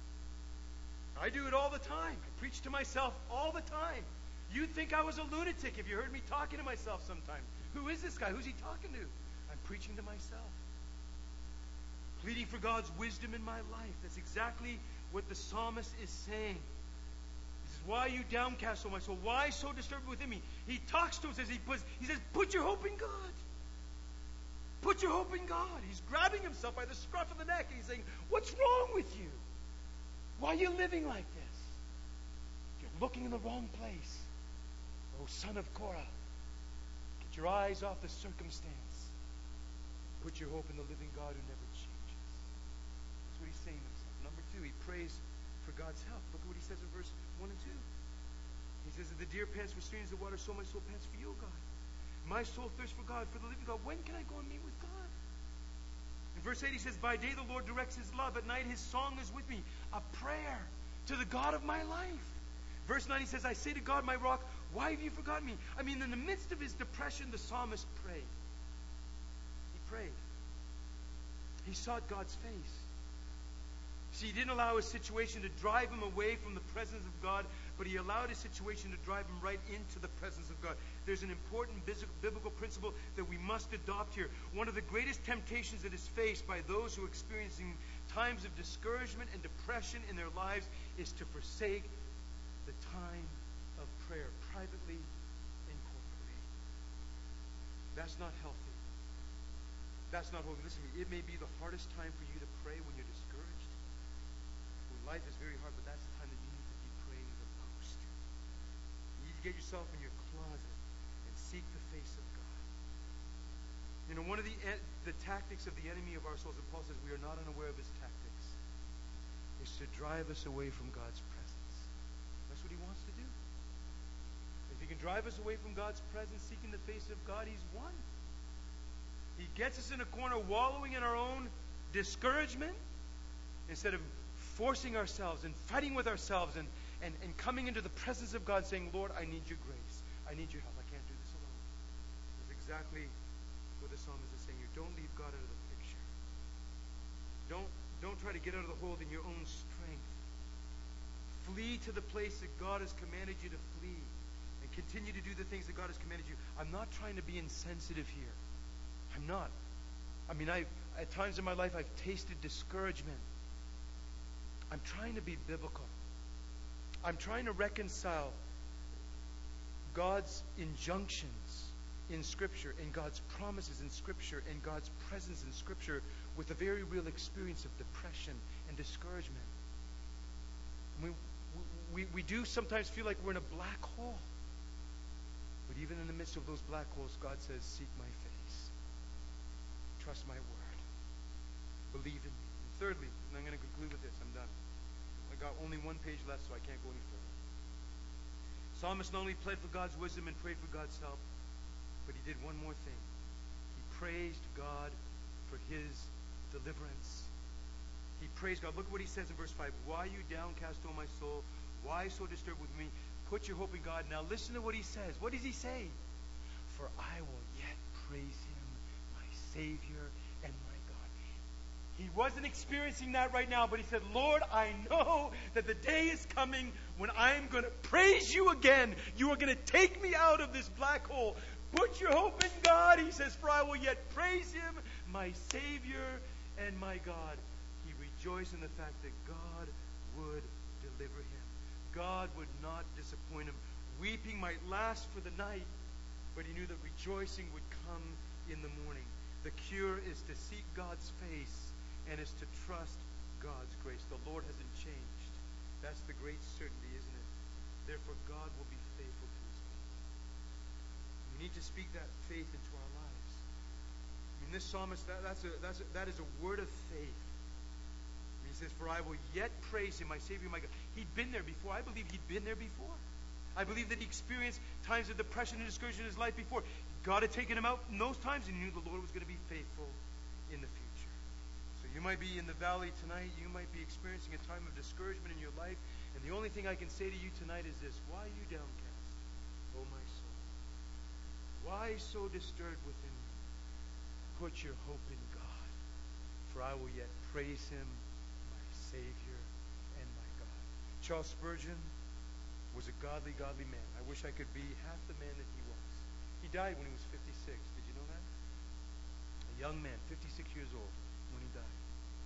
I do it all the time. I preach to myself all the time. You'd think I was a lunatic if you heard me talking to myself sometimes. Who is this guy? Who's he talking to? I'm preaching to myself. Pleading for God's wisdom in my life. That's exactly what the psalmist is saying. He says, why are you downcast, O my soul? Why so disturbed within me? He talks to him, says he, puts, he says, put your hope in God. Put your hope in God. He's grabbing himself by the scruff of the neck and he's saying, what's wrong with you? Why are you living like this? You're looking in the wrong place. O son of Korah, get your eyes off the circumstance. Put your hope in the living God who never changes. That's what he's saying to himself. Number two, he prays for God's help. Look at what he says in verse one and two. He says that the deer pants for streams of water, so my soul pants for you, O God. My soul thirsts for God, for the living God. When can I go and meet with God? In verse eight he says, by day the Lord directs his love. At night his song is with me. A prayer to the God of my life. Verse nine he says, I say to God, my rock, why have you forgotten me? I mean, in the midst of his depression, the psalmist prayed. He prayed. He sought God's face. See, he didn't allow his situation to drive him away from the presence of God, but he allowed his situation to drive him right into the presence of God. There's an important biblical principle that we must adopt here. One of the greatest temptations that is faced by those who are experiencing times of discouragement and depression in their lives is to forsake the time of prayer, privately and corporately. That's not healthy. That's not holy. Listen to me. It may be the hardest time for you to pray when you're discouraged. When life is very hard, but that's the time that you need to be praying the most. You need to get yourself in your closet and seek the face of God. You know, one of the the tactics of the enemy of our souls, and Paul says we are not unaware of his tactics, is to drive us away from God's presence. That's what he wants to do. If he can drive us away from God's presence, seeking the face of God, he's won. He gets us in a corner wallowing in our own discouragement instead of forcing ourselves and fighting with ourselves and, and, and coming into the presence of God saying, Lord, I need your grace. I need your help. I can't do this alone. That's exactly what the psalmist is saying here. Don't leave God out of the picture. Don't, don't try to get out of the hold in your own strength. Flee to the place that God has commanded you to flee and continue to do the things that God has commanded you. I'm not trying to be insensitive here. I'm not. I mean, I at times in my life I've tasted discouragement. I'm trying to be biblical. I'm trying to reconcile God's injunctions in Scripture and God's promises in Scripture and God's presence in Scripture with a very real experience of depression and discouragement. We, we, we do sometimes feel like we're in a black hole. But even in the midst of those black holes, God says, seek my face. Trust my word. Believe in me. And thirdly, and I'm going to conclude with this. I'm done. I got only one page left, so I can't go any further. Psalmist not only pled for God's wisdom and prayed for God's help, but he did one more thing. He praised God for his deliverance. He praised God. Look at what he says in verse five. Why are you downcast, O my soul? Why so disturbed with me? Put your hope in God. Now listen to what he says. What does he say? For I will yet praise him, Savior and my God. He wasn't experiencing that right now, but he said, Lord, I know that the day is coming when I'm going to praise you again. You are going to take me out of this black hole. Put your hope in God. He says, for I will yet praise him, my Savior and my God. He rejoiced in the fact that God would deliver him. God would not disappoint him. Weeping might last for the night, but he knew that rejoicing would come in the morning. The cure is to seek God's face and is to trust God's grace. The Lord hasn't changed. That's the great certainty, isn't it? Therefore, God will be faithful to his people. We need to speak that faith into our lives. I mean, this psalmist, that, that's a, that's a, that is a word of faith. I mean, he says, for I will yet praise him, my Savior, my God. He'd been there before. I believe he'd been there before. I believe that he experienced times of depression and discouragement in his life before. God had taken him out in those times, and he knew the Lord was going to be faithful in the future. So you might be in the valley tonight. You might be experiencing a time of discouragement in your life. And the only thing I can say to you tonight is this. Why are you downcast, O my soul? Why so disturbed within me? Put your hope in God, for I will yet praise him, my Savior and my God. Charles Spurgeon was a godly, godly man. I wish I could be half the man that he was. He died when he was fifty-six. Did you know that? A young man, fifty-six years old, when he died.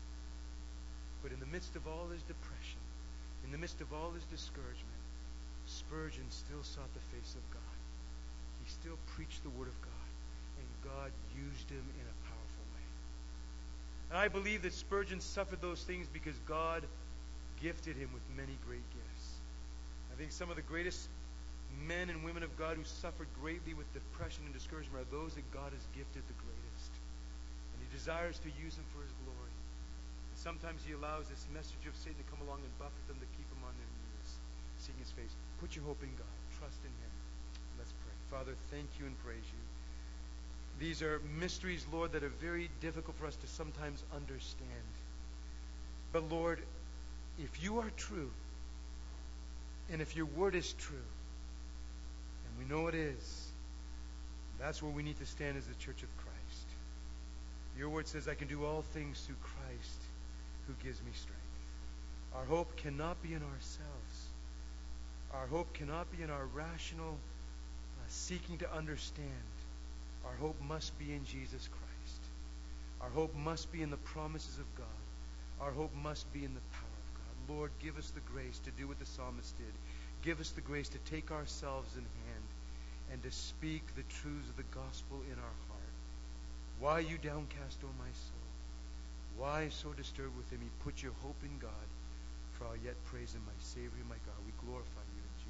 But in the midst of all his depression, in the midst of all his discouragement, Spurgeon still sought the face of God. He still preached the word of God, and God used him in a powerful way. And I believe that Spurgeon suffered those things because God gifted him with many great gifts. I think some of the greatest men and women of God who suffered greatly with depression and discouragement are those that God has gifted the greatest. And he desires to use them for his glory. And sometimes he allows this message of Satan to come along and buffet them to keep them on their knees, seeking his face. Put your hope in God. Trust in him. Let's pray. Father, thank you and praise you. These are mysteries, Lord, that are very difficult for us to sometimes understand. But Lord, if you are true, and if your word is true, we know it is. That's where we need to stand as the church of Christ. Your word says, I can do all things through Christ who gives me strength. Our hope cannot be in ourselves. Our hope cannot be in our rational uh, seeking to understand. Our hope must be in Jesus Christ. Our hope must be in the promises of God. Our hope must be in the power of God. Lord, give us the grace to do what the psalmist did. Give us the grace to take ourselves in hand and to speak the truths of the gospel in our heart. Why are you downcast, O my soul? Why so disturbed within me? Put your hope in God, for I'll yet praise him, my Savior, my God. We glorify you in Jesus' name.